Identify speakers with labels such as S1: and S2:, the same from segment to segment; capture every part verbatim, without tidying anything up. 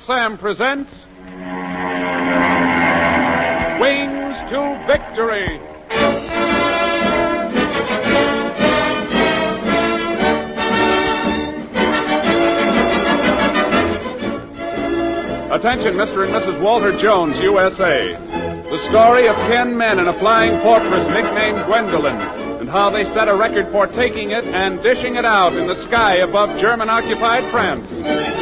S1: Sam presents Wings to Victory. Attention, Mister and Missus Walter Jones, U S A. The story of ten men in a flying fortress nicknamed Gwendolyn, and how they set a record for taking it and dishing it out in the sky above German-occupied France.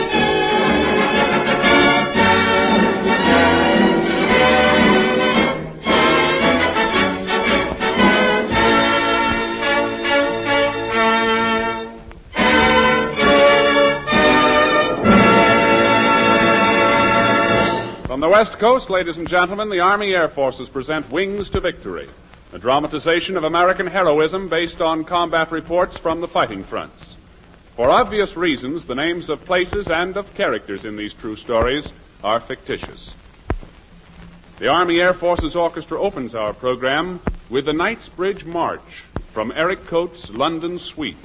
S1: From the West Coast, ladies and gentlemen, the Army Air Forces present Wings to Victory, a dramatization of American heroism based on combat reports from the fighting fronts. For obvious reasons, the names of places and of characters in these true stories are fictitious. The Army Air Forces Orchestra opens our program with the Knightsbridge March from Eric Coates' London Suite.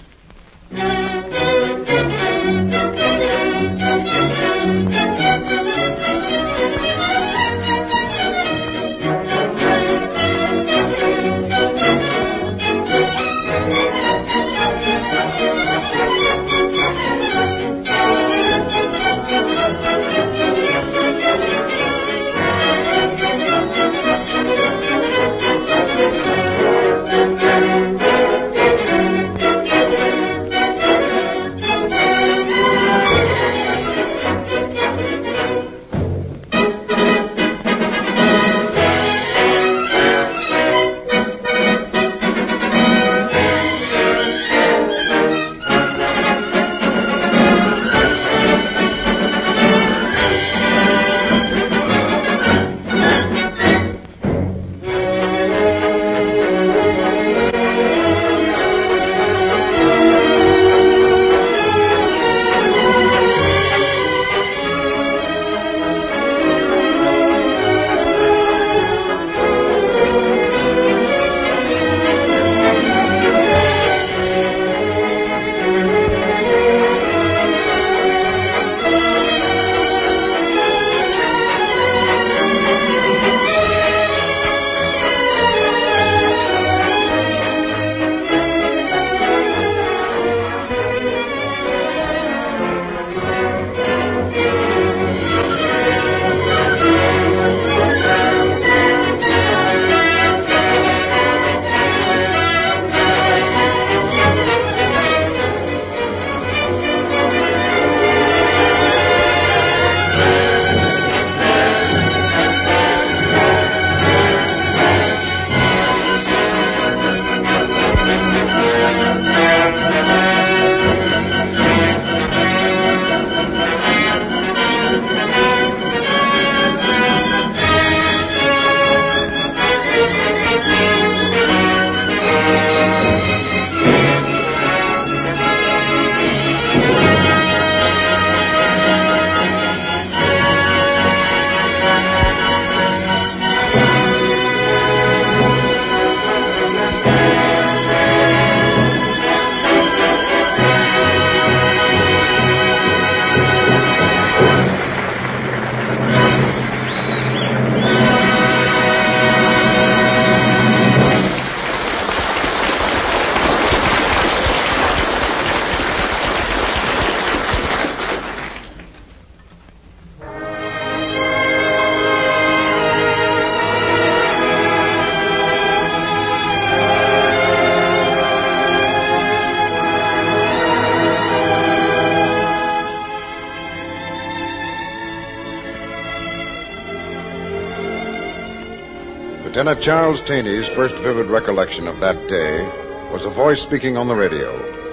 S2: Lieutenant Charles Taney's first vivid recollection of that day was a voice speaking on the radio.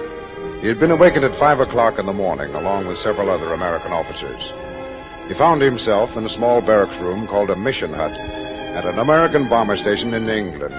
S2: He had been awakened at five o'clock in the morning, along with several other American officers. He found himself in a small barracks room called a mission hut at an American bomber station in England.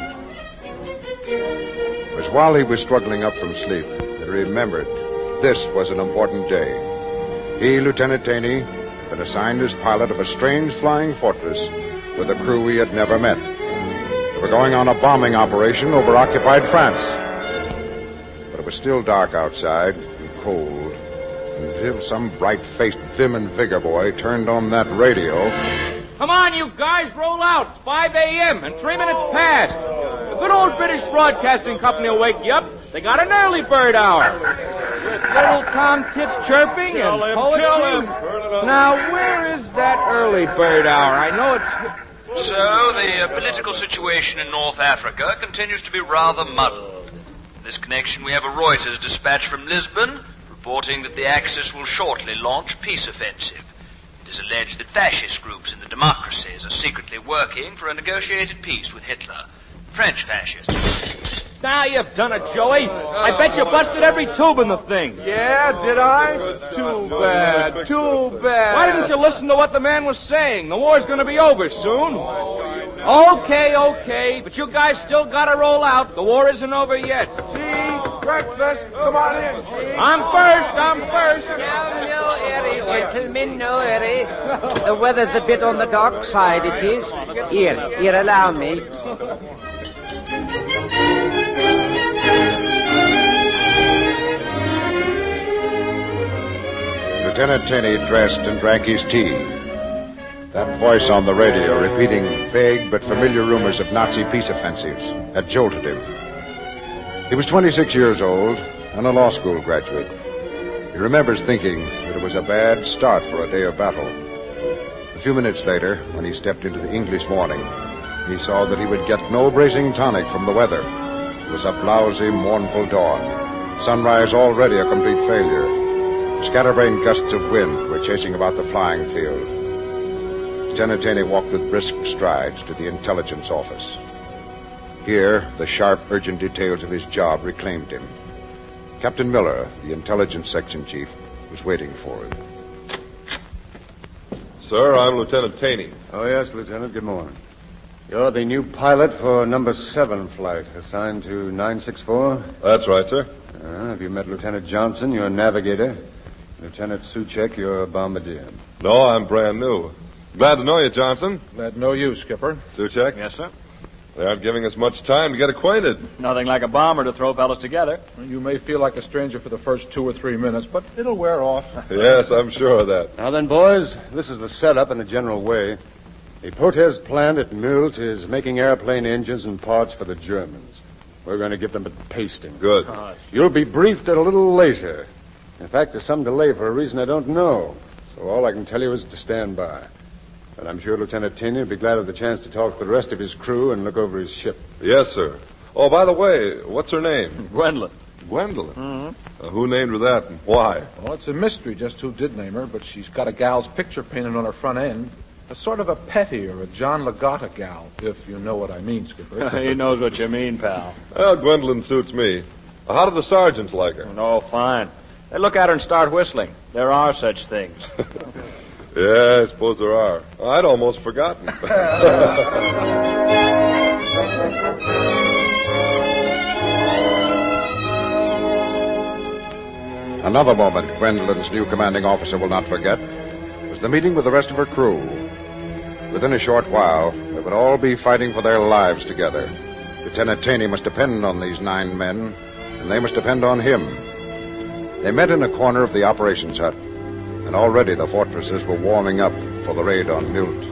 S2: It was while he was struggling up from sleep that he remembered this was an important day. He, Lieutenant Taney, had been assigned as pilot of a strange flying fortress with a crew he had never met. They were going on a bombing operation over occupied France. But it was still dark outside and cold and until some bright-faced vim and vigor boy turned on that radio.
S3: Come on, you guys, roll out. It's five a.m. and three minutes past. The good old British Broadcasting Company will wake you up. They got an early bird hour. With little Tom Tits chirping
S1: Kill
S3: and
S1: him,
S3: poetry.
S1: kill him.
S3: Now, where is that early bird hour? I know it's...
S4: So, the uh, political situation in North Africa continues to be rather muddled. In this connection, we have a Reuters dispatch from Lisbon reporting that the Axis will shortly launch peace offensive. It is alleged that fascist groups in the democracies are secretly working for a negotiated peace with Hitler. French fascists.
S3: Now you've done it, Joey. I bet you busted every tube in the thing.
S5: Yeah, did I? Too bad, too bad.
S3: Why didn't you listen to what the man was saying? The war's going to be over soon. Okay, okay, but you guys still got to roll out. The war isn't over yet.
S5: Gee, breakfast. Come on in, Gee.
S3: I'm first, I'm first.
S6: No, no hurry, gentlemen, no hurry. The weather's a bit on the dark side, it is. Here, here, allow me.
S2: Lieutenant Taney dressed and drank his tea. That voice on the radio repeating vague but familiar rumors of Nazi peace offensives had jolted him. He was twenty-six years old and a law school graduate. He remembers thinking that it was a bad start for a day of battle. A few minutes later, when he stepped into the English morning, he saw that he would get no bracing tonic from the weather. It was a blousy, mournful dawn. Sunrise already a complete failure. Scatterbrained gusts of wind were chasing about the flying field. Lieutenant Taney walked with brisk strides to the intelligence office. Here, the sharp, urgent details of his job reclaimed him. Captain Miller, the intelligence section chief, was waiting for him.
S7: Sir, I'm Lieutenant Taney.
S8: Oh, yes, Lieutenant. Good morning. You're the new pilot for number seven flight, assigned to nine six four?
S7: That's right, sir.
S8: Uh, have you met Lieutenant Johnson, your navigator? Lieutenant Suchek, your bombardier.
S7: No, I'm brand new. Glad to know you, Johnson.
S5: Glad to know you, Skipper.
S7: Suchek?
S3: Yes, sir.
S7: They aren't giving us much time to get acquainted.
S3: Nothing like a bomber to throw fellas together.
S5: You may feel like a stranger for the first two or three minutes, but it'll wear off.
S7: Yes, I'm sure of that.
S8: Now then, boys, this is the setup in a general way. The Potez plant at Milt is making airplane engines and parts for the Germans. We're going to give them a pasting.
S7: Good.
S8: You'll be briefed a little later. In fact, there's some delay for a reason I don't know. So all I can tell you is to stand by. And I'm sure Lieutenant Taney will be glad of the chance to talk to the rest of his crew and look over his ship.
S7: Yes, sir. Oh, by the way, what's her name?
S3: Gwendolyn.
S7: Gwendolyn?
S3: Mm-hmm.
S7: Uh, who named her that and why?
S5: Well, it's a mystery just who did name her, but she's got a gal's picture painted on her front end. A sort of a Petty or a John Ligotta gal, if you know what I mean, Skipper.
S3: He knows what you mean, pal.
S7: Well, Gwendolyn suits me. Uh, how do the sergeants like her?
S3: Oh, fine. They look at her and start whistling. There are such things.
S7: Yeah, I suppose there are. I'd almost forgotten.
S2: Another moment Gwendolyn's new commanding officer will not forget was the meeting with the rest of her crew. Within a short while, they would all be fighting for their lives together. Lieutenant Taney must depend on these nine men, and they must depend on him. They met in a corner of the operations hut, and already the fortresses were warming up for the raid on Milt.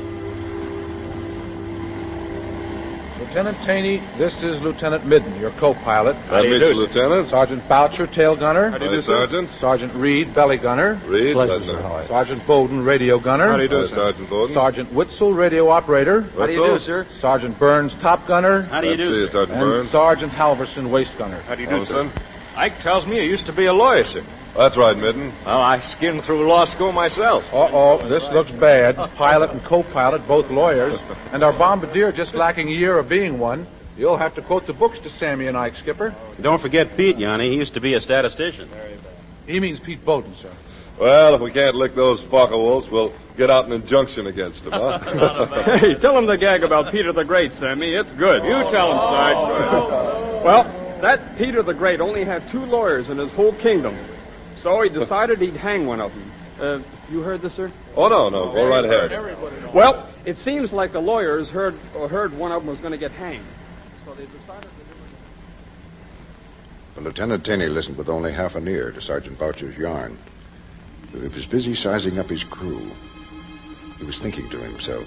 S5: Lieutenant Taney, this is Lieutenant Midden, your co-pilot.
S7: How do you do, Lieutenant?
S5: Sergeant Boucher, tail gunner.
S7: How do you do, Sergeant?
S5: Sergeant Reed, belly gunner.
S7: Reed,
S5: Pleasure,
S7: pleasure.
S5: sir. Sergeant Bowden, radio gunner.
S7: How do you do, Sergeant Bowden?
S5: Sergeant Witzel, radio operator.
S7: How do you do,
S3: sir?
S5: Sergeant Burns, top gunner.
S3: How do you
S7: Let's
S3: do,
S7: see,
S3: sir?
S7: Sergeant
S5: And
S7: Burns.
S5: Sergeant Halverson, waist gunner.
S3: How do you
S7: Oh,
S3: do,
S7: sir.
S3: sir? Ike tells me you used to be a lawyer, sir.
S7: That's right, Midden.
S3: Well, I skimmed through law school myself.
S5: Uh-oh, this looks bad. Pilot and co-pilot, both lawyers. And our bombardier just lacking a year of being one. You'll have to quote the books to Sammy and Ike, Skipper.
S9: Don't forget Pete, Yanni. He used to be a statistician.
S5: He means Pete Bowden, sir.
S7: Well, if we can't lick those Fokker-Wolves, we'll get out an injunction against them, huh?
S9: Hey, tell him the gag about Peter the Great, Sammy. It's good. You tell him, Sarge. Well, that Peter the Great only had two lawyers in his whole kingdom. So he decided he'd hang one of them. Uh, you heard this, sir?
S7: Oh, no, no. Go right ahead.
S9: Well, it seems like the lawyers heard or heard one of them was going to get hanged. So they decided to do it.
S2: But Lieutenant Taney listened with only half an ear to Sergeant Boucher's yarn. He was busy sizing up his crew. He was thinking to himself.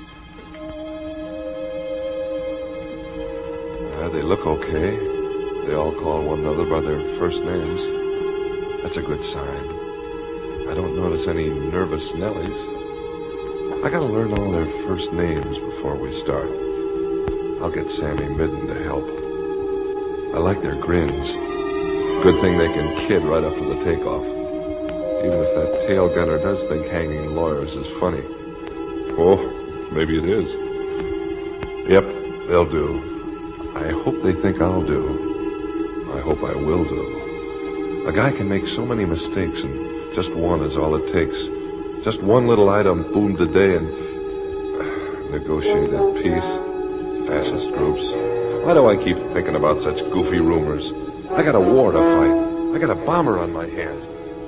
S7: Uh, they look okay. They all call one another by their first names. That's a good sign. I don't notice any nervous Nellies. I gotta learn all their first names before we start. I'll get Sammy Midden to help. I like their grins. Good thing they can kid right up to the takeoff. Even if that tail gunner does think hanging lawyers is funny. Oh, maybe it is. Yep, they'll do. I hope they think I'll do. I hope I will do. A guy can make so many mistakes, and just one is all it takes. Just one little item boomed a day and negotiated peace. Fascist groups. Why do I keep thinking about such goofy rumors? I got a war to fight. I got a bomber on my hands.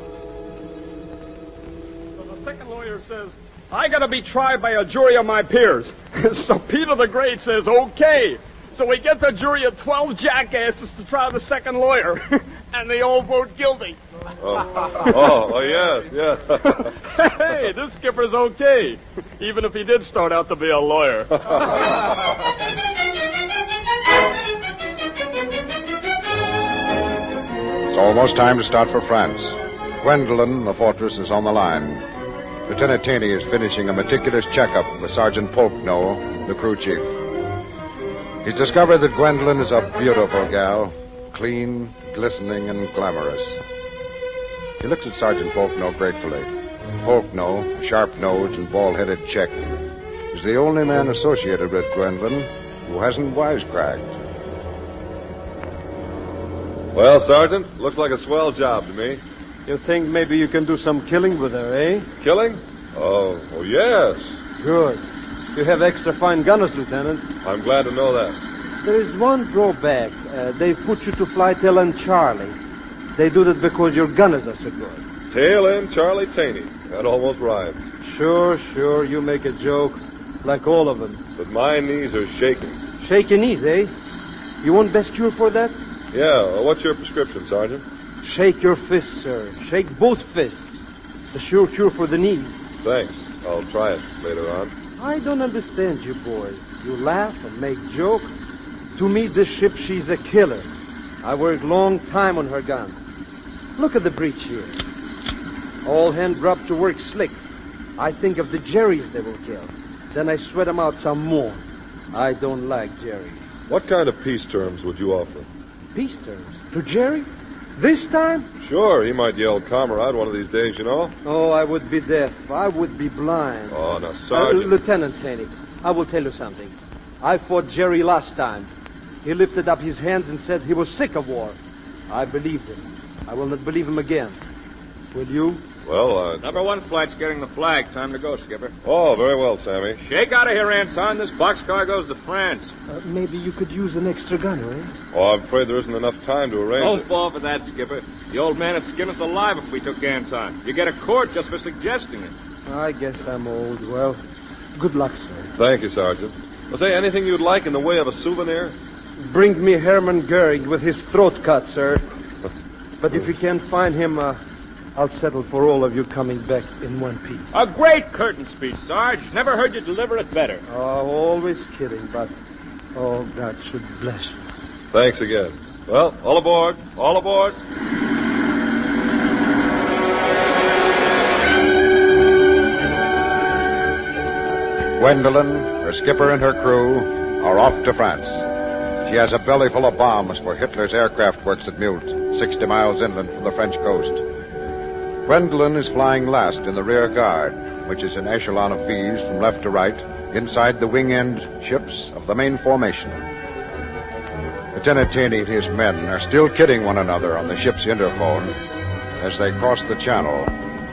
S9: So the second lawyer says, I gotta be tried by a jury of my peers. So Peter the Great says, okay. So we get the jury of twelve jackasses to try the second lawyer. And they all vote guilty.
S7: Oh, oh, oh yes, yes.
S9: Hey, this skipper's okay. Even if he did start out to be a lawyer.
S2: It's almost time to start for France. Gwendolyn, the fortress, is on the line. Lieutenant Taney is finishing a meticulous checkup with Sergeant Polkno, the crew chief. He's discovered that Gwendolyn is a beautiful gal, clean, glistening, and glamorous. He looks at Sergeant Polkno gratefully. Polkno, a sharp-nosed and bald-headed Czech, is the only man associated with Gwendolyn who hasn't wisecracked.
S7: Well, Sergeant, looks like a swell job to me.
S10: You think maybe you can do some killing with her, eh?
S7: Killing? Oh, oh yes.
S10: Good. You have extra fine gunners, Lieutenant.
S7: I'm glad to know that.
S10: There is one drawback. Uh, they put you to fly tail end Charlie. They do that because your gunners are so good.
S7: Tail end Charlie Taney. That almost rhymed.
S10: Sure, sure. You make a joke. Like all of them.
S7: But my knees are shaking.
S10: Shaking knees, eh? You want best cure for that?
S7: Yeah, well, what's your prescription, Sergeant?
S10: Shake your fists, sir. Shake both fists. It's a sure cure for the knees.
S7: Thanks. I'll try it later on.
S10: I don't understand you boys. You laugh and make joke. To me, this ship, she's a killer. I worked long time on her guns. Look at the breach here. All hands drop to work slick. I think of the Jerrys they will kill. Then I sweat them out some more. I don't like Jerry.
S7: What kind of peace terms would you offer?
S10: Peace terms? To Jerry? This time?
S7: Sure, he might yell comrade one of these days, you know.
S10: Oh, I would be deaf. I would be blind.
S7: Oh, now, Sergeant.
S10: Uh, Lieutenant Taney, I will tell you something. I fought Jerry last time. He lifted up his hands and said he was sick of war. I believed him. I will not believe him again. Will you?
S7: Well, uh...
S3: Number one flight's getting the flag. Time to go, Skipper.
S7: Oh, very well, Sammy.
S3: Shake out of here, Anton. This boxcar goes to France.
S10: Uh, maybe you could use an extra gunner, eh?
S7: Oh, I'm afraid there isn't enough time to arrange
S3: Don't
S7: it.
S3: fall for that, Skipper. The old man would skin us alive if we took Anton. You get a court just for suggesting it.
S10: I guess I'm old. Well, good luck, sir.
S7: Thank you, Sergeant. Well, say, anything you'd like in the way of a souvenir?
S10: Bring me Hermann Goering with his throat cut, sir. But if you can't find him, uh, I'll settle for all of you coming back in one piece.
S3: A great curtain speech, Sarge. Never heard you deliver it better.
S10: Oh, always kidding, but oh, God should bless you.
S7: Thanks again. Well, all aboard. All aboard.
S2: Gwendolyn, her skipper, and her crew are off to France. She has a belly full of bombs for Hitler's aircraft works at Mult, sixty miles inland from the French coast. Gwendolyn is flying last in the rear guard, which is an echelon of V's from left to right, inside the wing-end ships of the main formation. Lieutenant Taney and his men are still kidding one another on the ship's interphone as they cross the channel.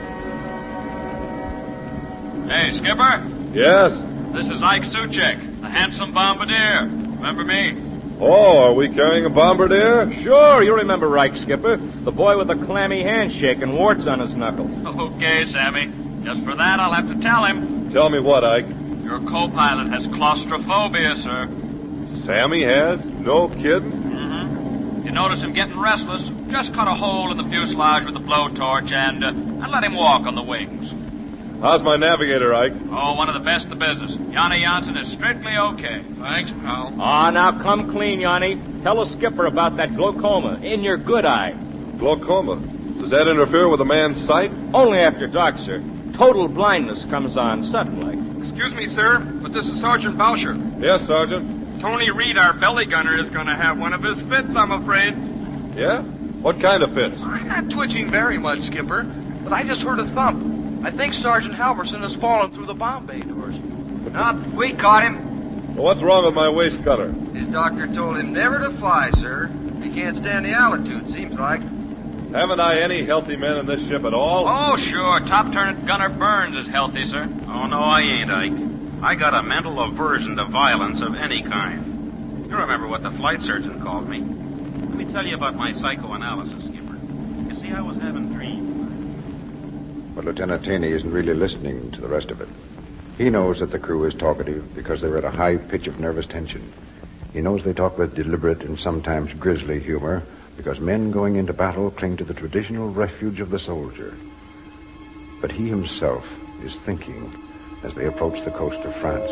S4: Hey, Skipper.
S7: Yes?
S4: This is Ike Suchek, the handsome bombardier. Remember me?
S7: Oh, are we carrying a bombardier?
S3: Sure, you remember Reich, Skipper. The boy with the clammy handshake and warts on his knuckles.
S4: Okay, Sammy. Just for that, I'll have to tell him.
S7: Tell me what, Ike?
S4: Your co-pilot has claustrophobia, sir.
S7: Sammy has? No kidding?
S4: Mm-hmm. You notice him getting restless, just cut a hole in the fuselage with a blowtorch and, uh, and let him walk on the wings.
S7: How's my navigator, Ike?
S4: Oh, one of the best in the business. Yanni Janssen is strictly okay.
S3: Thanks, pal.
S9: Ah, now come clean, Yanni. Tell the skipper about that glaucoma in your good eye.
S7: Glaucoma? Does that interfere with a man's sight?
S9: Only after dark, sir. Total blindness comes on suddenly.
S11: Excuse me, sir, but this is Sergeant Boucher.
S7: Yes, Sergeant.
S11: Tony Reed, our belly gunner, is going to have one of his fits, I'm afraid.
S7: Yeah? What kind of fits?
S3: I'm not twitching very much, Skipper, but I just heard a thump. I think Sergeant Halverson has fallen through the bomb bay doors.
S12: Nope, we caught him.
S7: Well, what's wrong with my waist cutter?
S12: His doctor told him never to fly, sir. He can't stand the altitude, seems like.
S7: Haven't I any healthy men in this ship at all?
S4: Oh, sure. Top Lieutenant Gunner Burns is healthy, sir.
S13: Oh, no, I ain't, Ike. I got a mental aversion to violence of any kind. You remember what the flight surgeon called me. Let me tell you about my psychoanalysis, Skipper. You see, I was having dreams.
S2: But Lieutenant Taney isn't really listening to the rest of it. He knows that the crew is talkative because they're at a high pitch of nervous tension. He knows they talk with deliberate and sometimes grisly humor because men going into battle cling to the traditional refuge of the soldier. But he himself is thinking as they approach the coast of France.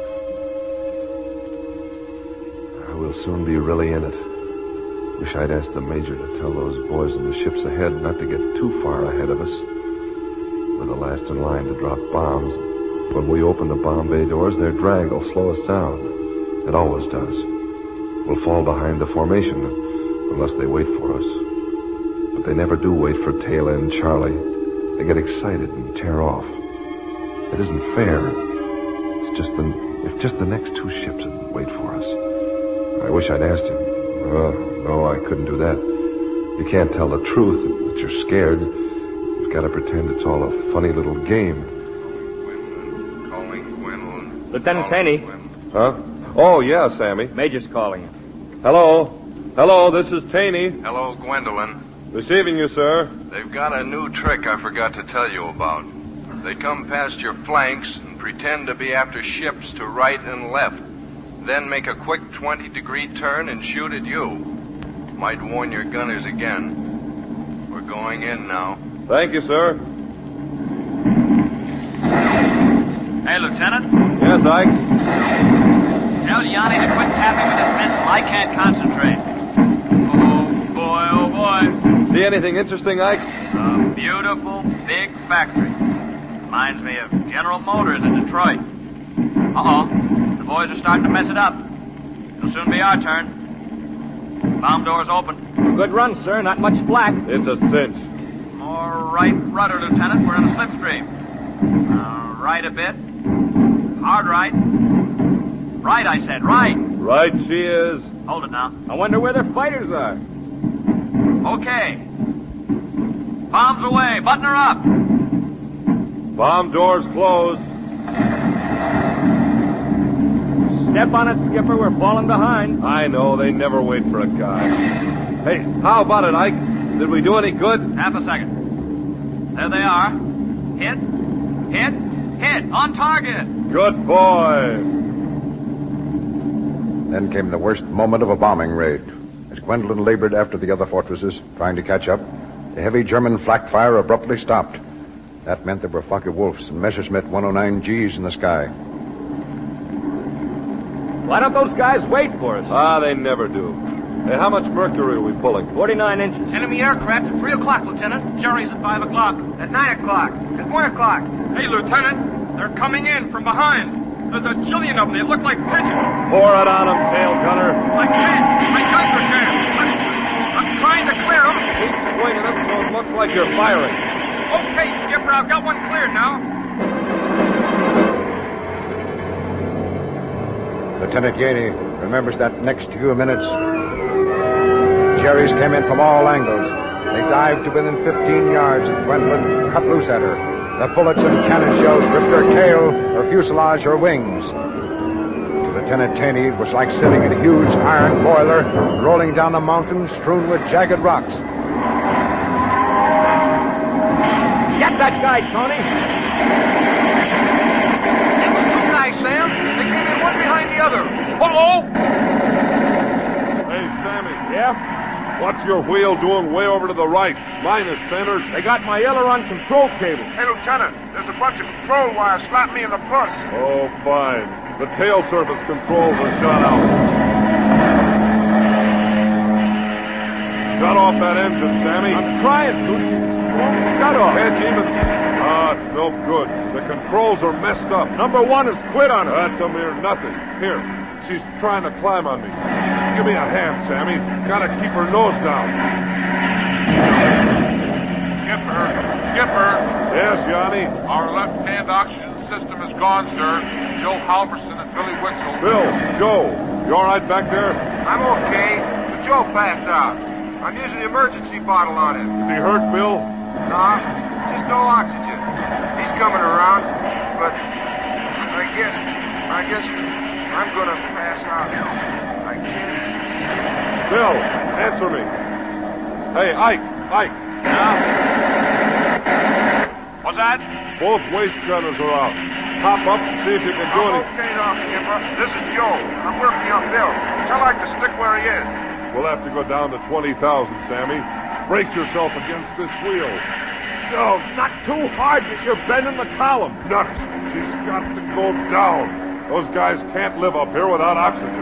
S7: I will soon be really in it. Wish I'd asked the Major to tell those boys in the ships ahead not to get too far ahead of us. We're the last in line to drop bombs. When we open the bomb bay doors, their drag will slow us down. It always does. We'll fall behind the formation unless they wait for us. But they never do wait for tail end Charlie. They get excited and tear off. It isn't fair. It's just the if just the next two ships would wait for us. I wish I'd asked him. Uh, no, I couldn't do that. You can't tell the truth that you're scared. You've got to pretend it's all a funny little game.
S3: Calling Gwendolyn.
S9: Lieutenant Taney.
S7: Huh? Oh, yeah, Sammy.
S9: Major's calling you.
S7: Hello. Hello, this is Taney.
S3: Hello, Gwendolyn.
S7: Receiving you, sir.
S3: They've got a new trick I forgot to tell you about. They come past your flanks and pretend to be after ships to right and left. Then make a quick twenty-degree turn and shoot at you. Might warn your gunners again. We're going in now.
S7: Thank you, sir.
S4: Hey, Lieutenant.
S7: Yes, Ike?
S4: Tell Yanni to quit tapping with his pencil. I can't concentrate. Oh, boy, oh, boy.
S7: See anything interesting, Ike?
S4: A beautiful, big factory. Reminds me of General Motors in Detroit. Uh-oh. The boys are starting to mess it up. It'll soon be our turn. Bomb doors open.
S9: Good run, sir. Not much flak.
S7: It's a cinch.
S4: More right rudder, Lieutenant. We're in a slipstream. Uh, right a bit. Hard right. Right, I said. Right.
S7: Right she is.
S4: Hold it now.
S9: I wonder where their fighters are.
S4: Okay. Bombs away. Button her up.
S7: Bomb doors closed.
S9: Step on it, Skipper. We're falling behind.
S7: I know. They never wait for a guy. Hey, how about it, Ike? Did we do any good?
S4: Half a second. There they are. Hit. Hit. Hit. On target.
S7: Good boy.
S2: Then came the worst moment of a bombing raid. As Gwendolyn labored after the other fortresses, trying to catch up, the heavy German flak fire abruptly stopped. That meant there were Focke-Wulfs and Messerschmitt one oh nine Gs in the sky.
S9: Why don't those guys wait for us?
S7: Ah, they never do. Hey, how much mercury are we pulling?
S9: forty-nine inches.
S3: Enemy aircraft at three o'clock, Lieutenant.
S13: Jerry's at five o'clock.
S12: At nine o'clock. At one o'clock.
S11: Hey, Lieutenant, they're coming in from behind. There's a jillion of them. They look like pigeons.
S7: Pour it on them, tail gunner.
S11: I can't. My guns are jammed. I'm, I'm trying to clear them.
S7: Keep swinging them so it looks like you're firing.
S11: Okay, Skipper, I've got one cleared now.
S2: Lieutenant Yaney remembers that next few minutes, Jerry's came in from all angles. They dived to within fifteen yards of Gwendolyn, cut loose at her. The bullets and cannon shells ripped her tail, her fuselage, her wings. To Lieutenant Taney, it was like sitting in a huge iron boiler rolling down a mountain strewn with jagged rocks.
S9: Get that guy, Tony.
S3: It was two guys, Sam. They came in one behind the other. Uh-oh!
S7: Hey, Sammy.
S9: Yeah?
S14: What's your wheel doing way over to the right? Mine is centered.
S5: They got my aileron control cable.
S15: Hey, Lieutenant, there's a bunch of control wires slapping me in the puss.
S14: Oh, fine. The tail surface controls are shut out. Shut off that engine, Sammy.
S5: I'm trying to. She's shut off.
S14: Can't you even... Ah, it's no good. The controls are messed up.
S5: Number one has quit on her.
S14: That's a mere nothing. Here, she's trying to climb on me. Give me a hand, Sammy. Gotta keep her nose down.
S15: Skipper, Skipper.
S14: Yes, Yanni?
S15: Our left-hand oxygen system is gone, sir. Joe Halverson and Billy Witzel.
S14: Bill, Joe, you all right back there?
S12: I'm okay, but Joe passed out. I'm using the emergency bottle on him.
S14: Is he hurt, Bill?
S12: Nah, just no oxygen. He's coming around, but I guess, I guess I'm gonna pass out. I can't.
S14: Bill, answer me. Hey, Ike, Ike.
S15: Yeah? What's that?
S14: Both waist gunners are out. Hop up and see if you can do
S15: I'm
S14: anything.
S15: okay now, Skipper. This is Joe. I'm working on Bill. Tell Ike to stick where he is.
S14: We'll have to go down to twenty thousand, Sammy. Brace yourself against this wheel.
S5: Shove, not too hard that you're bending the column.
S14: Nuts. She's got to go down. Those guys can't live up here without oxygen.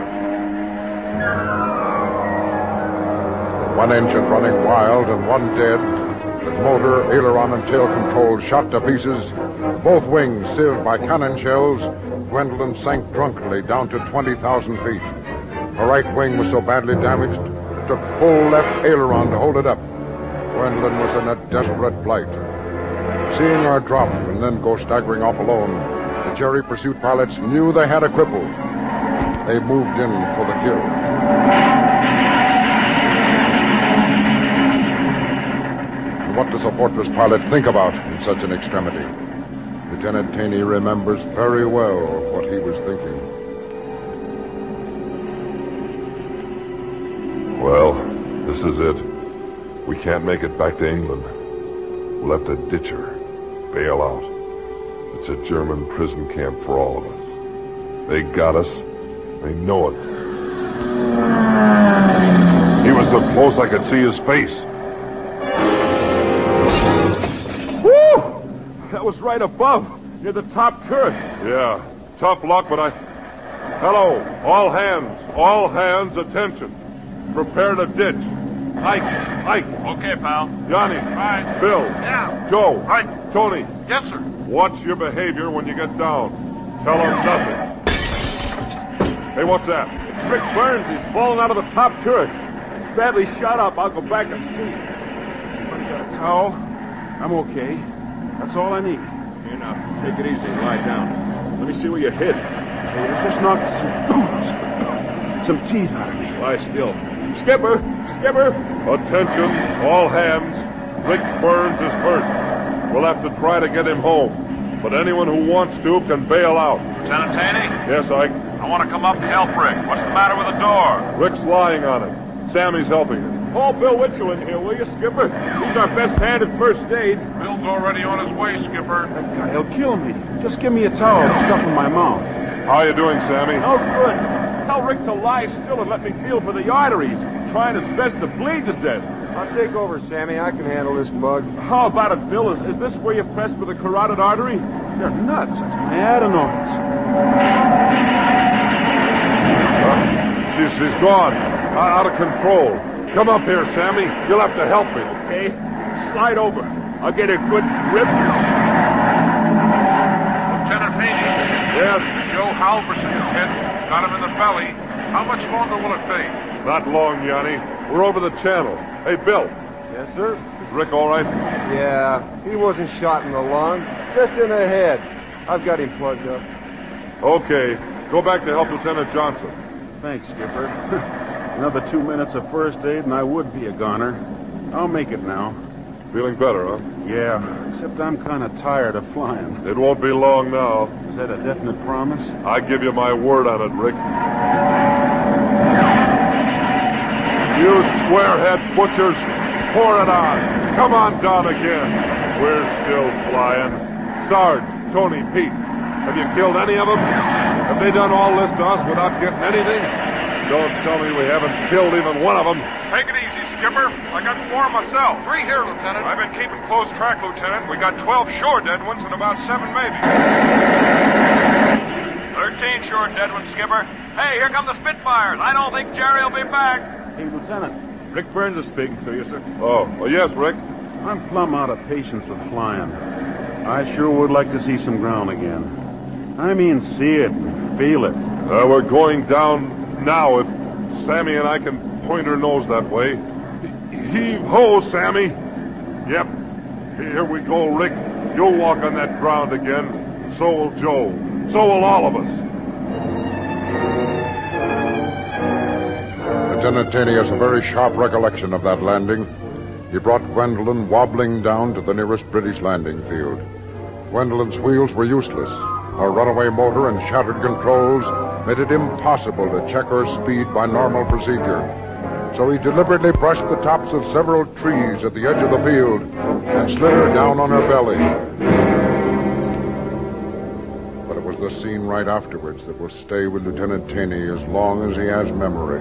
S2: One engine running wild and one dead, with motor, aileron, and tail controls shot to pieces, both wings sieved by cannon shells, Gwendolyn sank drunkenly down to twenty thousand feet. Her right wing was so badly damaged, it took full left aileron to hold it up. Gwendolyn was in a desperate plight. Seeing her drop and then go staggering off alone, the Jerry pursuit pilots knew they had a cripple. They moved in for the kill. What does a fortress pilot think about in such an extremity? Lieutenant Taney remembers very well what he was thinking.
S7: Well, this is it. We can't make it back to England. We'll have to ditch her, bail out. It's a German prison camp for all of us. They got us. They know it.
S14: He was so close I could see his face.
S5: Woo! That was right above, near the top turret.
S14: Yeah, tough luck, but I... Hello, all hands, all hands, attention. Prepare to ditch. Ike, Ike.
S15: Okay, pal.
S14: Yanni.
S15: Right.
S14: Bill.
S15: Yeah.
S14: Joe.
S15: Right.
S14: Tony.
S15: Yes, sir.
S14: Watch your behavior when you get down. Tell them nothing. Hey, what's that?
S5: It's Rick Burns. He's fallen out of the top turret. He's badly shot up. I'll go back and see. Anybody got a towel? I'm okay. That's all I need. Here now, take it easy and lie down. Let me see where you're hit. Hey, I just knocked some, some teeth out of me. Lie still. Skipper! Skipper!
S14: Attention, all hands. Rick Burns is hurt. We'll have to try to get him home. But anyone who wants to can bail out.
S15: Lieutenant Taney?
S14: Yes, Ike?
S15: I want to come up and help Rick. What's the matter with the door?
S14: Rick's lying on it. Sammy's helping him.
S5: Call Bill Witzel in here, will you, Skipper? He's our best hand at first aid.
S15: Bill's already on his way, Skipper.
S5: That guy, he'll kill me. Just give me a towel and stuff in my mouth.
S14: How you doing, Sammy?
S5: Oh, good. Tell Rick to lie still and let me feel for the arteries. Trying his best to bleed to death.
S10: I'll take over, Sammy. I can handle this bug.
S5: How about it, Bill? Is, is this where you press for the carotid artery? They're nuts. That's my adenoids.
S14: Uh, she's, she's gone. Uh, out of control. Come up here, Sammy. You'll have to help me.
S5: Okay. Slide over. I'll get a good grip.
S15: Lieutenant Haney.
S14: Yes?
S15: Joe Halverson is hit. Got him in the belly. How much longer will it be?
S14: Not long, Yanni. We're over the channel. Hey, Bill.
S10: Yes, sir?
S14: Is Rick all right?
S10: Yeah, he wasn't shot in the lung. Just in the head. I've got him plugged up.
S14: Okay. Go back to help Lieutenant Johnson.
S5: Thanks, Skipper. Another two minutes of first aid and I would be a goner. I'll make it now.
S14: Feeling better, huh?
S5: Yeah, except I'm kind of tired of flying.
S14: It won't be long now.
S5: Is that a definite promise?
S14: I give you my word on it, Rick. You squarehead butchers, pour it on. Come on down again. We're still flying. Sarge, Tony, Pete, have you killed any of them? Have they done all this to us without getting anything? Don't tell me we haven't killed even one of them.
S15: Take it easy, Skipper. I got four myself.
S12: Three here, Lieutenant.
S15: I've been keeping close track, Lieutenant. We got twelve sure dead ones and about seven maybe.
S3: Thirteen sure dead ones, Skipper. Hey, here come the Spitfires. I don't think Jerry will be back.
S5: Hey, Lieutenant. Rick Burns is speaking to you, sir.
S14: Oh, well, yes, Rick.
S5: I'm plumb out of patience with flying. I sure would like to see some ground again. I mean, see it and feel it.
S14: Uh, we're going down now. If Sammy and I can point her nose that way. Heave ho, Sammy. Yep. Here we go, Rick. You'll walk on that ground again. So will Joe. So will all of us.
S2: Lieutenant Taney has a very sharp recollection of that landing. He brought Gwendolyn wobbling down to the nearest British landing field. Gwendolyn's wheels were useless. Her runaway motor and shattered controls made it impossible to check her speed by normal procedure. So he deliberately brushed the tops of several trees at the edge of the field and slid her down on her belly. But it was the scene right afterwards that will stay with Lieutenant Taney as long as he has memory.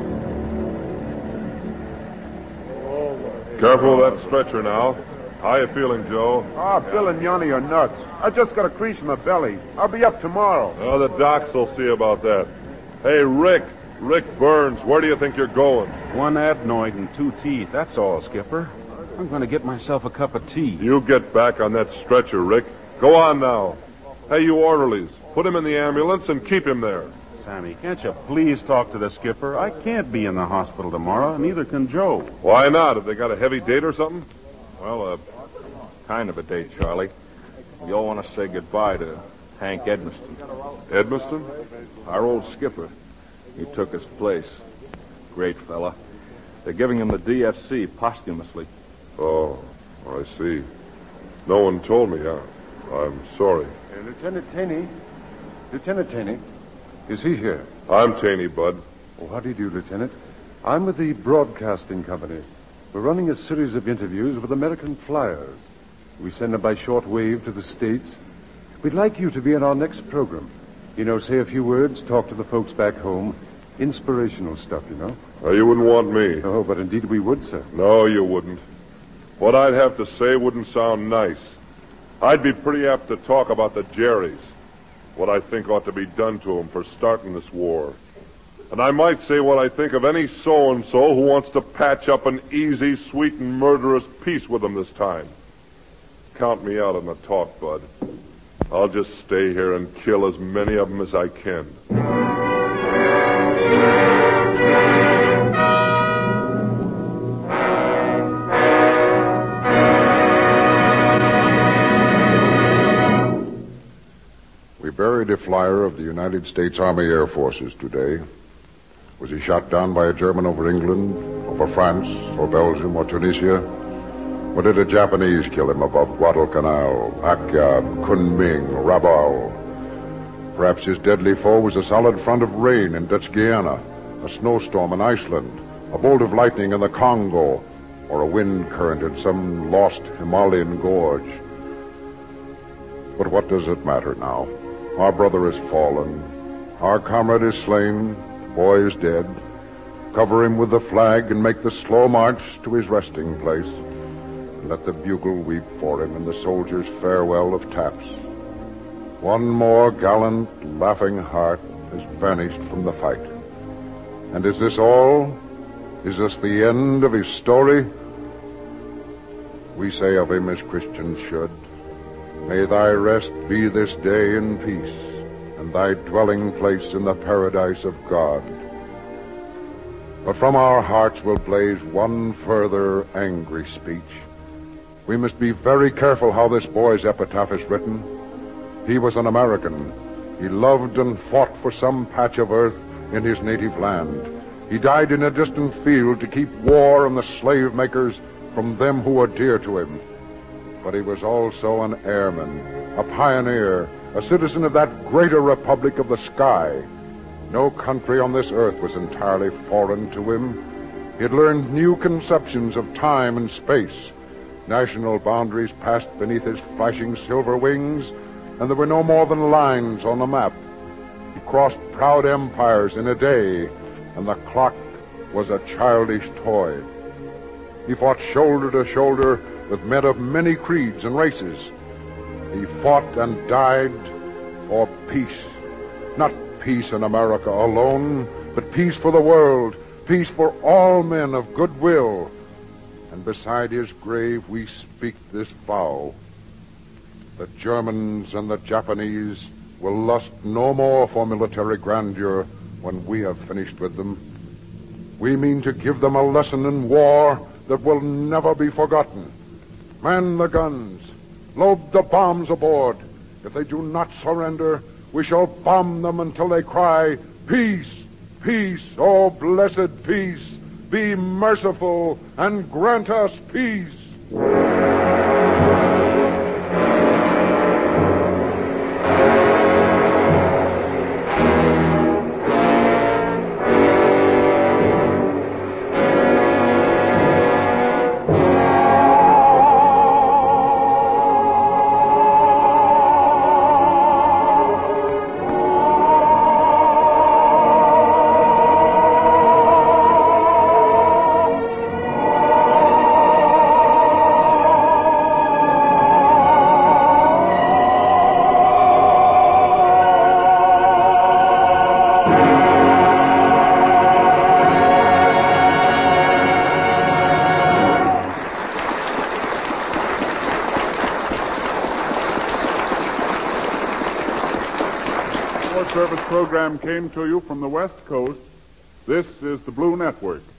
S14: Careful of that stretcher now. How you feeling, Joe?
S15: Ah, Bill and Yanni are nuts. I just got a crease in my belly. I'll be up tomorrow.
S14: Oh, the docs will see about that. Hey, Rick. Rick Burns, where do you think you're going?
S5: One adenoid and two teeth. That's all, Skipper. I'm going to get myself a cup of tea.
S14: You get back on that stretcher, Rick. Go on now. Hey, you orderlies, put him in the ambulance and keep him there.
S5: Sammy, can't you please talk to the skipper? I can't be in the hospital tomorrow, and neither can Joe.
S14: Why not? Have they got a heavy date or something?
S9: Well, uh, kind of a date, Charlie. We all want to say goodbye to Hank Edmiston.
S14: Edmiston?
S9: Our old skipper. He took his place. Great fella. They're giving him the D F C posthumously.
S14: Oh, I see. No one told me. I, I'm sorry.
S8: Uh, Lieutenant Taney. Lieutenant Taney. Is he here?
S14: I'm Taney, Bud.
S8: Oh, how do you do, Lieutenant? I'm with the Broadcasting Company. We're running a series of interviews with American flyers. We send them by short wave to the States. We'd like you to be in our next program. You know, say a few words, talk to the folks back home. Inspirational stuff, you know.
S14: Oh, you wouldn't want me.
S8: Oh, but indeed we would, sir.
S14: No, you wouldn't. What I'd have to say wouldn't sound nice. I'd be pretty apt to talk about the Jerrys. What I think ought to be done to them for starting this war. And I might say what I think of any so-and-so who wants to patch up an easy, sweet, and murderous peace with them this time. Count me out on the talk, Bud. I'll just stay here and kill as many of them as I can.
S2: We buried a flyer of the United States Army Air Forces today. Was he shot down by a German over England, over France, or Belgium, or Tunisia? Or did a Japanese kill him above Guadalcanal, Akyab, Kunming, Rabaul? Perhaps his deadly foe was a solid front of rain in Dutch Guiana, a snowstorm in Iceland, a bolt of lightning in the Congo, or a wind current in some lost Himalayan gorge. But what does it matter now? Our brother is fallen. Our comrade is slain. The boy is dead. Cover him with the flag and make the slow march to his resting place. And let the bugle weep for him in the soldier's farewell of taps. One more gallant, laughing heart has vanished from the fight. And is this all? Is this the end of his story? We say of him as Christians should, may thy rest be this day in peace, and thy dwelling place in the paradise of God. But from our hearts will blaze one further angry speech. We must be very careful how this boy's epitaph is written. He was an American. He loved and fought for some patch of earth in his native land. He died in a distant field to keep war and the slave makers from them who were dear to him. But he was also an airman, a pioneer, a citizen of that greater republic of the sky. No country on this earth was entirely foreign to him. He had learned new conceptions of time and space. National boundaries passed beneath his flashing silver wings, and there were no more than lines on the map. He crossed proud empires in a day, and the clock was a childish toy. He fought shoulder to shoulder with men of many creeds and races. He fought and died for peace. Not peace in America alone, but peace for the world, peace for all men of goodwill. And beside his grave we speak this vow. The Germans and the Japanese will lust no more for military grandeur when we have finished with them. We mean to give them a lesson in war that will never be forgotten. Man the guns. Load the bombs aboard. If they do not surrender, we shall bomb them until they cry, peace, peace, oh blessed peace. Be merciful and grant us peace.
S1: Service program came to you from the West Coast. This is the Blue Network.